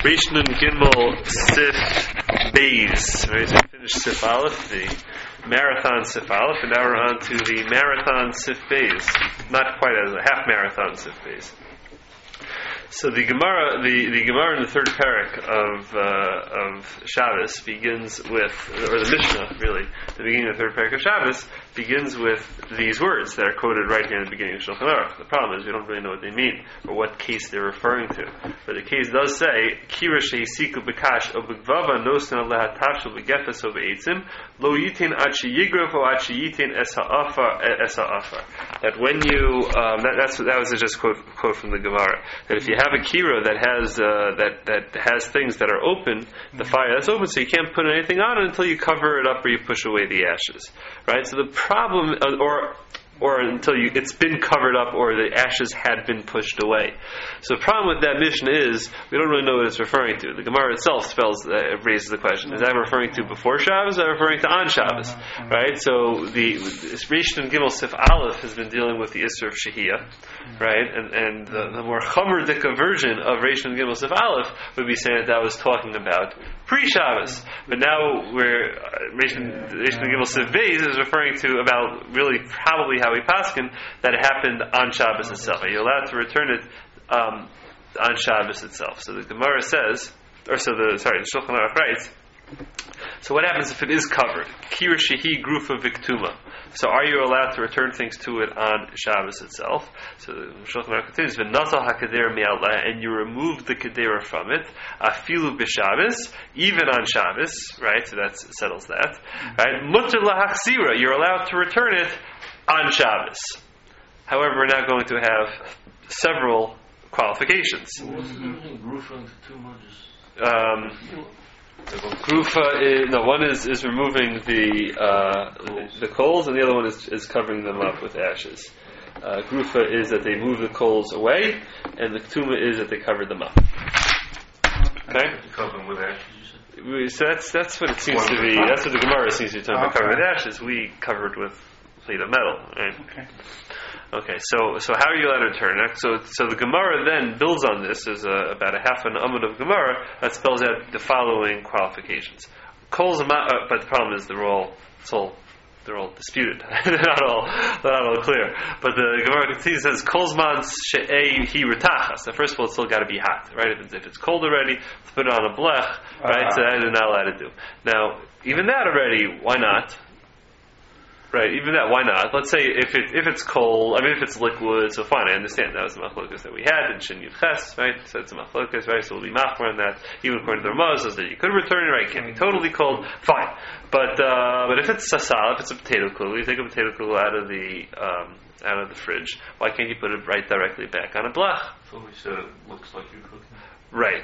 Reish Nun Gimel Sif Beis. Right, so we finished Sif Aleph, the marathon Sif Aleph, and now we're on to the marathon Sif Beis. Not quite as a half marathon Sif Beis. So the Gemara in the third parak of Shabbos begins with, or the Mishnah really, the beginning of the third parak of Shabbos begins with these words that are quoted right here in the beginning of Shulchan Aruch. The problem is we don't really know what they mean or what case they're referring to. But the case does say, Kira sheisiku b'kash o b'gvava nosan aleha tashel b'gefes o b'eitzim lo yitin ad sheyigrov o ad sheyitin es ha'afar. That when you that was just quote from the Gemara, that if you have a kira that has things that are open, the fire that's open, so you can't put anything on it until you cover it up or you push away the ashes, right? So the problem, or until it's been covered up or the ashes had been pushed away. So the problem with that mission is we don't really know what it's referring to. The Gemara itself raises the question: is that referring to before Shabbos? Or is that referring to on Shabbos? Right. So the Reish Nun Gimel Sif Aleph has been dealing with the Isser of Shehiyah, right? And the more Chomer Dika version of Reish Nun Gimel Sif Aleph would be saying that was talking about pre-Shabbos. But now where Reish Nun Gimel Sif Beis is referring to about really probably how we paskin that it happened on Shabbos itself. Are you allowed to return it on Shabbos itself? So the Gemara says, the Shulchan Aruch writes, so what happens if it is covered? Kira shehi grufa viktuma. So are you allowed to return things to it on Shabbos itself? So the Shulchan Aruch continues, v'nazal hakeder mi'aleh, and you remove the kedera from it, afilu b'Shabbos, even on Shabbos, right? So that settles that, right? Mutter lahachzira, you're allowed to return it on Shabbos. However, we're now going to have several qualifications. Grufa, one is removing the coals, and the other one is covering them up with ashes. Grufa is that they move the coals away, and the ketuma is that they cover them up. Okay? Cover them with ashes. So that's what it seems to be. That's what the Gemara seems to be talking about. Covered with ashes. We covered with plate of metal, right? Okay. So how are you allowed to return it? So the Gemara then builds on this. There's about a half an amud of Gemara that spells out the following qualifications. But the problem is they're all disputed. they're not all clear. But the Gemara continues, says kolzman she'ei hi retachas. So first of all, it's still got to be hot, right? If it's cold already, let's put it on a blech, right? So that is not allowed to do. Now, even that already, why not? Right, even that, why not? Let's say if it's cold, if it's liquid, so fine, I understand. That was the machlokas that we had in Shin Yud Ches, right? So it's a machlokas, right? So we'll be machmor on that. Even according to the Ramah, says that you could return it, right? It can't be totally cold, fine. But if it's sasal, if it's a potato kugel, you take a potato kugel out of the fridge. Why can't you put it right directly back on a blech? So we said it looks like you're cooking. Right.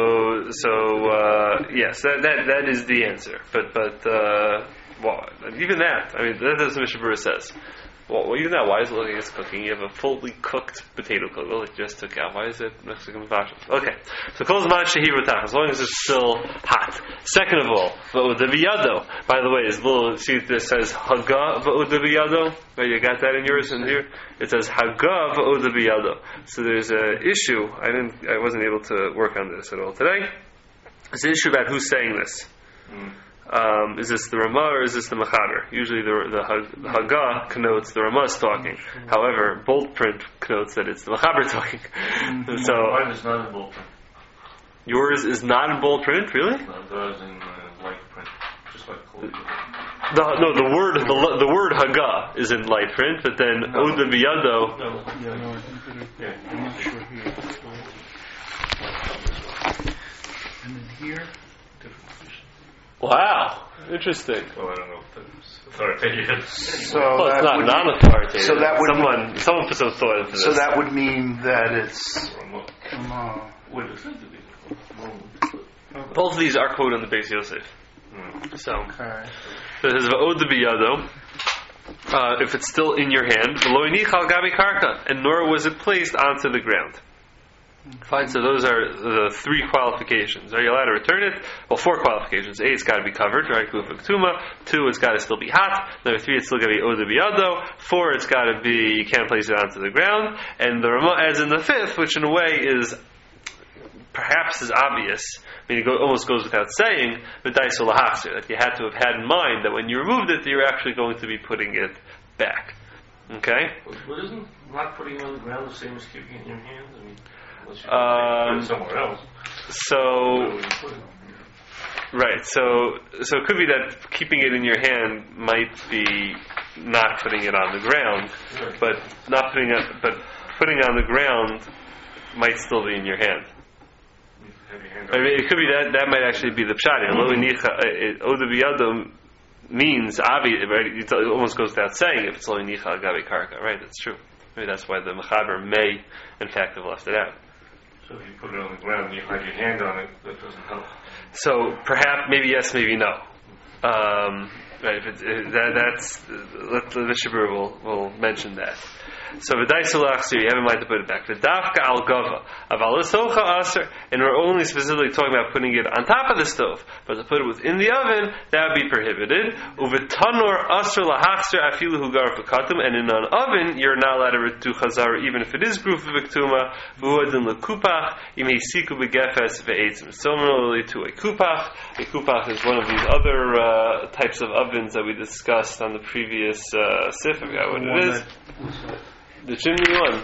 Yes, that is the answer. But. Well, even that, that's what Mishnah Berurah says. Well, even that, why is it looking at cooking? You have a fully cooked potato kugel that you just took out. Why is it Mexican fashion? Okay. So, kol zman shehi retach, as long as it's still hot. Second of all, v'udaviyado. By the way, see this says haga v'udaviyado. Right, you got that in yours and here? It says haga v'udaviyado. So there's an issue. I wasn't able to work on this at all today. There's an issue about who's saying this. Is this the Ramah or is this the Mechaber? Usually the Haggah connotes the Ramah's talking. However, bold print connotes that it's the Mechaber talking. So mine is not in bold print. Yours is not in bold print, really? No, that is in light print, just like cold. The word Haggah is in light print, but then Oda Biyado. I'm not sure here. And then here. Wow, interesting. Well, I don't know if that's authoritative. It's not non-authoritative. So that would someone put some thought into this. So that would mean that it's. Both of these are quoted on the Beis Yosef. So it says va'od biyado. If it's still in your hand, v'lo nichal gabi karka, and nor was it placed onto the ground. Fine, so those are the three qualifications. Are you allowed to return it? Well, four qualifications. A, it's got to be covered, right? Ktuma. 2, it's got to still be hot. Number 3, it's still got to be oda biyado. 4, it's got to be, you can't place it onto the ground. And the Ramah adds in the 5th, which in a way is perhaps is obvious, I mean, it almost goes without saying, v'daiso lahachzir, that you had to have had in mind that when you removed it, you're actually going to be putting it back. Okay? But isn't not putting it on the ground the same as keeping it in your hands? I mean, unless you put it somewhere else. So, Where would you put it? right, so it could be that keeping it in your hand might be not putting it on the ground, Right. but putting it on the ground might still be in your hand. You have your hand I mean, it could be that might actually be the pshat. Lo inicha oda biyado means obvious, right? It almost goes without saying if it's lo inicha agabe karka, right? That's true. Maybe that's why the mechaber may, in fact, have left it out. So if you put it on the ground and you have your hand on it, that doesn't help. So perhaps, maybe yes, maybe no. Right? That's the Mishabur will mention that. So v'daisalachsir, you have in mind to put it back. V'dafka al gava, aval esocha aser, and we're only specifically talking about putting it on top of the stove, but to put it within the oven, that would be prohibited. Uvetanor aser lahachsir afilu hugar fekatum, and in an oven, you're not allowed to do chazara, even if it is gruf v'ktuma. V'uadin lekupach, imei siku begefes ve'etzim. Similarly to a kupach is one of these other types of ovens that we discussed on the previous sif. I forgot what it is. The chimney one,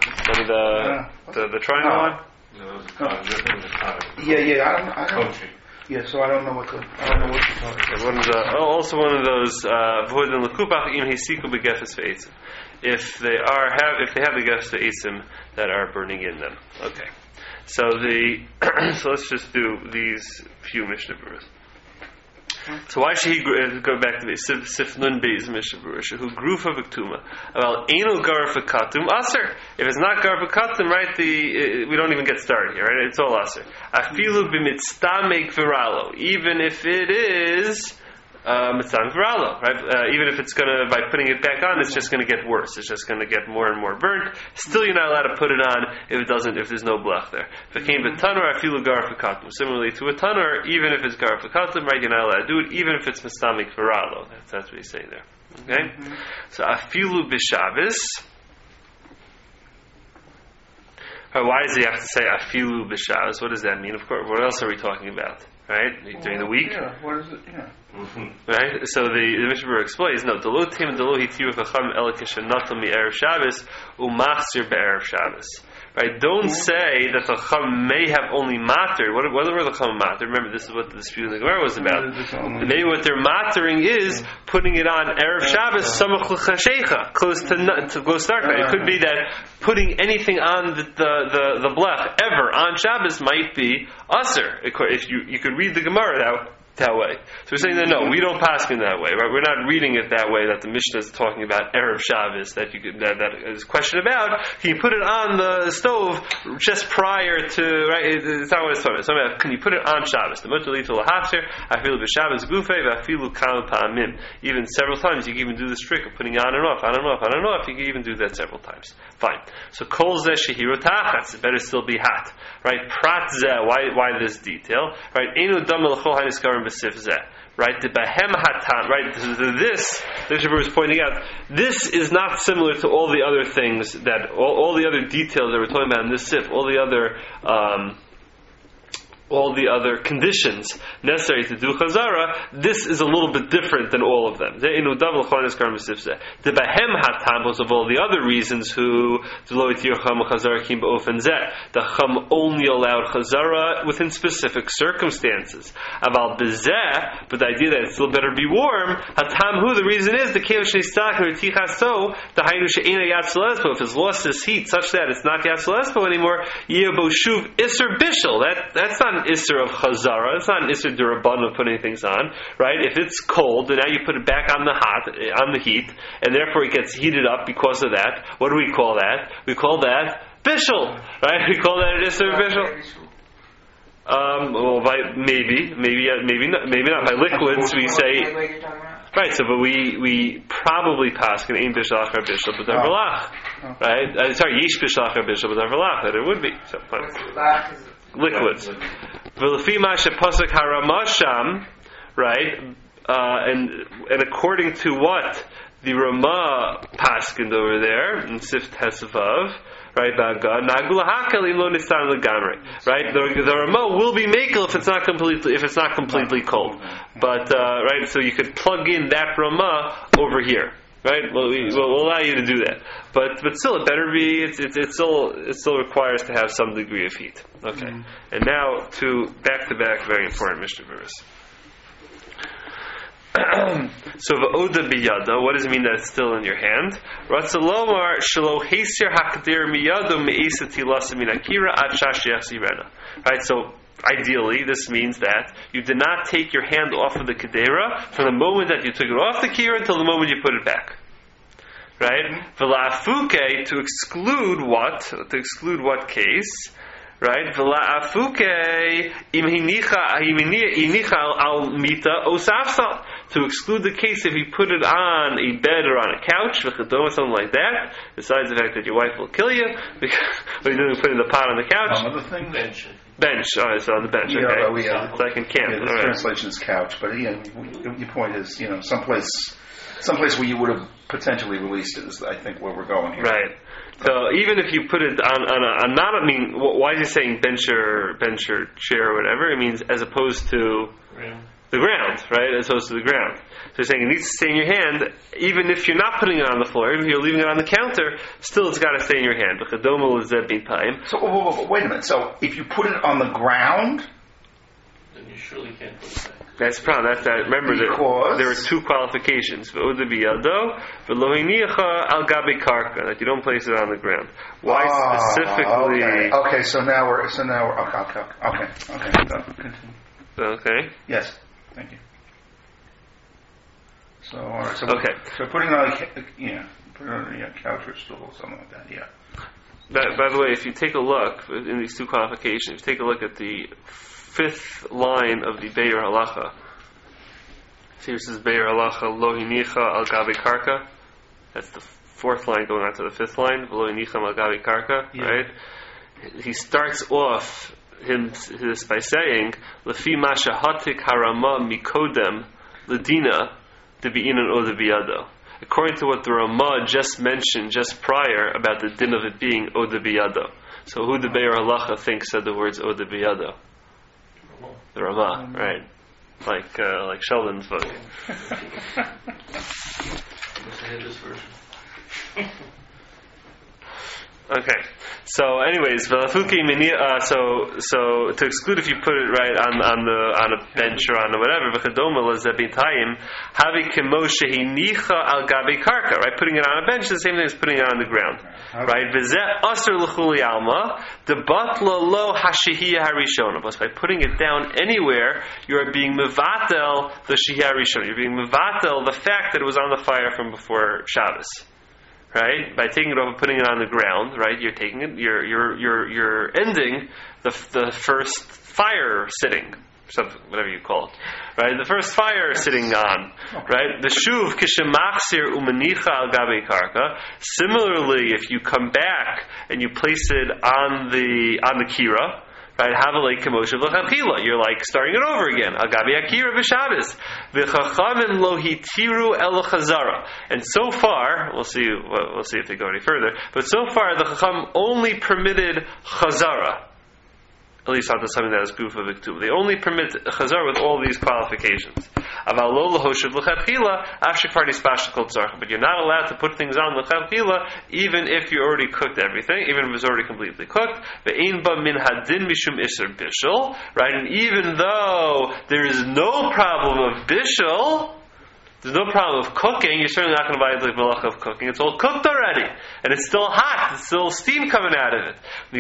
the triangle one. No, it's a Yeah. I don't. country. Yeah, so I don't know what you're talking about. Also one of those v'hoden lekupach im hesiku begefes ve'etzim. If they have the gefes ve'etzim that are burning in them. Okay, so so let's just do these few Mishnah Berurahs. So why should he go back to the Sif Nun Beis Mishnah Berurah? Who grufa v'ktuma? Well, eno gar v'katum aser. If it's not gar v'katum, right? We don't even get started here, right? It's all aser. Afilu b'mitztamek v'ralo. Even if it is mitztamek v'ralo, right? Even if it's gonna, by putting it back on, it's just gonna get worse. It's just gonna get more and more burnt. Still, you're not allowed to put it on if there's no blech there. V'kein v'tanur afilu gar v'katum. Similarly to a tanur, even if it's gar v'katum, right? You're not allowed to do it, even if it's mitztamek v'ralo. That's what he's saying there. Okay? So afilu b'Shabbos. Why does he have to say afilu b'Shabbos? What does that mean? Of course, what else are we talking about? Right? During the week? Yeah, what is it? Yeah. Right? So the Mishnah Berurah explains, no, delo tim and delo hitiru chacham el kishenatal mi erev Shabbos umachzir be'erev Shabbos. Right? Don't say that the chacham may have only matter. What were the chacham matter? Remember, this is what the dispute in the Gemara was about. Maybe what they're mattering is putting it on erev Shabbos samach l'chashecha, close to start. It could be that putting anything on the blech ever on Shabbos might be aser. If you could read the Gemara that way. So we're saying that no, we don't pass in that way, right? We're not reading it that way, that the Mishnah is talking about Erev Shabbos, that is question about. Can you put it on the stove just prior to, right? It's not what it's talking about. It's talking about, can you put it on Shabbos? The Mutalito Lahafshir, I feel the Shabbos Gufe, I feel Kam Pa'amim. Even several times, you can even do this trick of putting on and off, on and off, on and off. You can even do that several times. Fine. So Kol Zeh Shehiru Tachatz, it better still be hot. Right? Prat Zeh, why this detail? Right? Enu Dam L'chol HaNiskarim B'Sif Zeh. Right? The Behem Hatan, right? This, the Shabbat is pointing out, this is not similar to all the other things that, all the other details that we're talking about in this sif, all the other conditions necessary to do chazara. This is a little bit different than all of them. The behem hatamos of all the other reasons who the chum only allowed chazara within specific circumstances. But the idea that it still better be warm, the reason is the if it's lost its heat such that it's not yatzalespo anymore, that's not an isser of chazara. It's not an isser durabban of putting things on, right? If it's cold, and now you put it back on the heat, and therefore it gets heated up because of that. What do we call that? We call that bishul, right? We call that an isser bishul. Well, maybe not by liquids. We say. Right, so but we probably pass an ein bishul achar bishul but verlach, right? Yesh bishul achar bishul but verlach, that it would be. So liquids. V'lefi she pasuk haramasham, right? And according to what the Ramah paskined over there in Sif Tesvav, right? Right? The Ramah will be makel if it's not completely cold. But right, so you could plug in that Ramah over here. Right? We'll allow you to do that, but still, it better be. It still requires to have some degree of heat. Okay, and now to back very important Mishnah verse. So v'oda biyada, what does it mean that it's still in your hand? Ratzalomar shelo heser hakdir miyado me'esati lasa min akira ad shash yachzirena. Right, so. Ideally, this means that you did not take your hand off of the kedera from the moment that you took it off the kira until the moment you put it back. Right? V'la'afuke, to exclude what? To exclude what case? Right? V'la'afuke im hinicha al mita osafsal. To exclude the case if you put it on a bed or on a couch, something like that, besides the fact that your wife will kill you, because you didn't put it in the pot on the couch. Another thing? Bench. All right, so on the bench. Okay. It's like in camp. Yeah, this translation is couch, but your point is, someplace where you would have potentially released it is, I think, where we're going here. Right. So even if you put it on why is he saying bench or chair or whatever? It means as opposed to the ground, right? As opposed to the ground. So he's saying it needs to stay in your hand, even if you're not putting it on the floor, even if you're leaving it on the counter, still it's got to stay in your hand. So wait a minute. So if you put it on the ground, then you surely can't put it back. That's the problem. Remember, there are two qualifications: that you don't place it on the ground. Why specifically? Okay. So now we're okay. Yes. Thank you. So, all right. So okay. So putting it on a couch or stool, something like that. Yeah. By the way, if you take a look in these two qualifications, if you take a look at the fifth line of the Be'er Halacha. See, this is Be'er Halacha Lo Hinicha Al Gabi Karka. That's the fourth line going on to the fifth line. Lo Hinicha Al Gabi Karka. Yeah. Right. He starts off this by saying Lefi Masha Hatik Harama Mikodem Ledina Debi'inan O Debiyado. According to what the Ramah just mentioned just prior about the din of it being O Debiyado. So who the Be'er Halacha thinks said the words O Debiyado? The Ramah, right? Like Sheldon's book. Okay. So, anyways, so to exclude if you put it right on a bench or on whatever, right? Putting it on a bench is the same thing as putting it on the ground, right? But by putting it down anywhere, you are being mevatel the shehiyah rishona. You're being mevatel the fact that it was on the fire from before Shabbos. Right? By taking it off and putting it on the ground, right? You're taking it. You're ending the first fire sitting, something, whatever you call it, right? The first fire sitting on, right? The shuv kishemachsir umanicha al gabe karka. Similarly, if you come back and you place it on the kira. Right, you're like starting it over again. Agabi akira b'Shabbos, v'chachamim lo hitiru el chazara. And so far, we'll see if they go any further. But so far, the chacham only permitted chazara. At least not something that is goof of Iktub. They only permit chazar with all these qualifications. But you're not allowed to put things on l'chadchila even if you already cooked everything, even if it's already completely cooked. Right? And even though there is no problem of bishul, there's no problem of cooking, you're certainly not going to violate the malacha of cooking. It's all cooked already. And it's still hot. There's still steam coming out of it.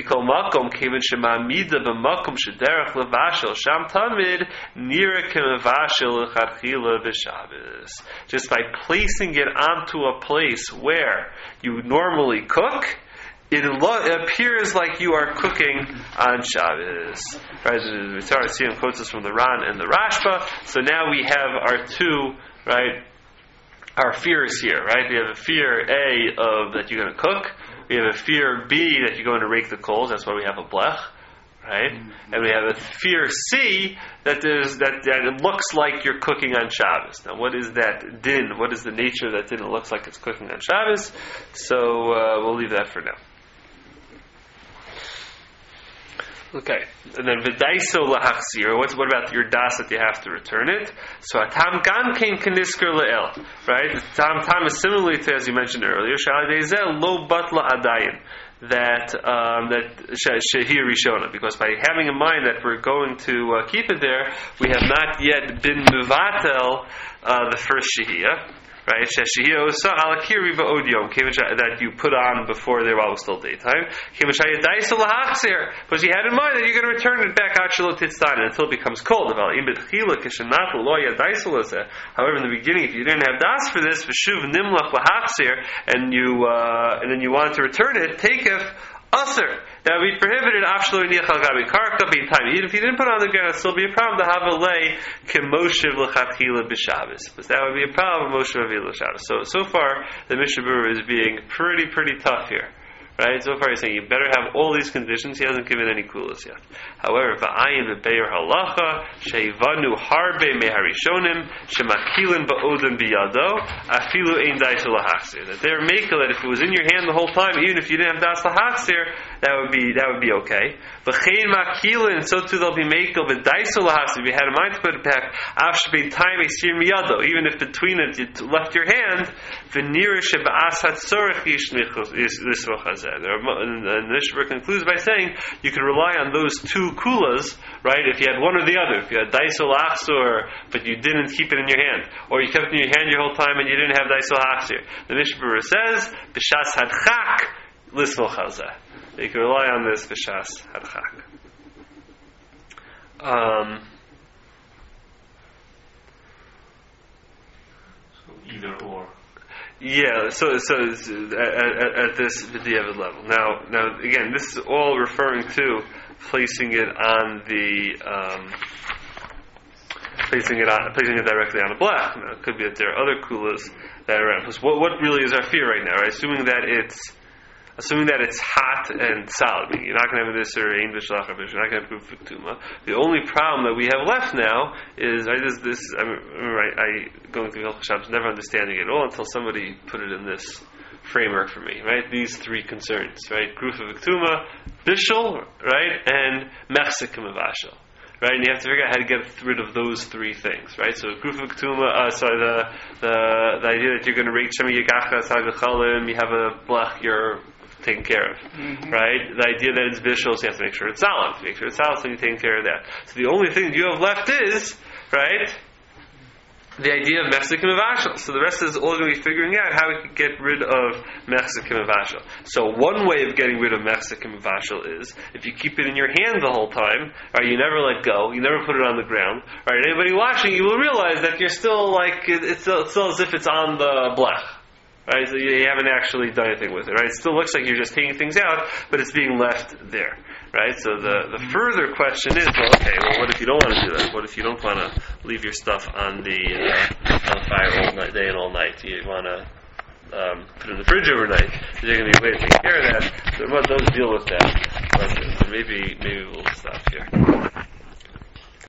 Just by placing it onto a place where you normally cook, it appears like you are cooking on Shabbos. Right? The Tzara Tziyun quotes us from the Ran and the Rashba. So now we have our two, right, our fears here, right? We have a fear A of that you're going to cook. We have a fear B that you're going to rake the coals. That's why we have a blech, right? And we have a fear C that it looks like you're cooking on Shabbos. Now, what is that din? What is the nature of that din? It looks like it's cooking on Shabbos. So we'll leave that for now. Okay, and then v'daiso lahachzir. What about your das that you have to return it? So atam gam kein kenisker le'el, right? Tam is similarly to, as you mentioned earlier, shaladezel lo batla adayin. That shehir rishona, because by having in mind that we're going to keep it there, we have not yet been mevatel the first shehiyah. Right, that you put on before there while it was still daytime. Because you had in mind that you're going to return it back until it becomes cold. However, in the beginning, if you didn't have das for this, and then you wanted to return it, takef Aser. That would be prohibited. Even if you didn't put it on the ground, it'd still be a problem to have a lay kemoshev l'chatchila b'Shabbos. But that would be a problem with Moshev l'Shabbos. So far, the Mishnah Berurah is being pretty tough here. Right? So far he's saying you better have all these conditions. He hasn't given any kulas yet. However, v'ayin v'beir halacha sheivanu harbe meharishonim shemakilin ba'odem biyado afilu ein dais lahachzir. That they're makel that if it was in your hand the whole time, even if you didn't have das lahachzir, that would be okay. V'chein makilin, so too they'll be makel b'dais lahachzir. If you had a mind to put it back, after being time esir miyado, even if between it you left your hand, v'nira sheba'as hatzorech yishnichos yisrochazeh. And the Mishnah concludes by saying you can rely on those two kulas, right? If you had one or the other, if you had daisol achsor, but you didn't keep it in your hand, or you kept it in your hand your whole time and you didn't have daisol achsor. The Mishnah Berurah says b'shas hadchak lisvol chazeh. You can rely on this b'shas hadchak. So either or. Yeah, so at this B'diavad level. Now again, this is all referring to placing it on the placing it directly on a blech. Now, it could be that there are other kulas that are around. Because what really is our fear right now, right? Assuming that it's hot and solid, meaning you're not going to have this or English lachabish, you're not going to have proof ktuma. The only problem that we have left now is I going through Hilchos Shabbos, never understanding it all until somebody put it in this framework for me. Right, these three concerns, right? Proof of ktuma, bishul, right, and mechsek mevashel. Right, and you have to figure out how to get rid of those three things, right? So, proof of ktuma, the idea that you're going to rake some of your gachas, you have a blech, you're taken care of, right? The idea that it's bishul, so you have to make sure it's solid. To make sure it's solid, so you're taking care of that. So the only thing that you have left is, right, the idea of mechzik and mevashel. So the rest is all going to be figuring out how we can get rid of mechzik and mevashel. So one way of getting rid of mechzik and mevashel is if you keep it in your hand the whole time, right? You never let go, you never put it on the ground, right? Anybody watching, you will realize that you're still like it's still as if it's on the blech. Right, so you haven't actually done anything with it, right? It still looks like you're just taking things out, but it's being left there, right? So the further question is, what if you don't want to do that? What if you don't want to leave your stuff on the fire all night, day and all night? You want to put it in the fridge overnight? You're going to be a way to take care of that. So don't deal with that. But maybe we'll stop here.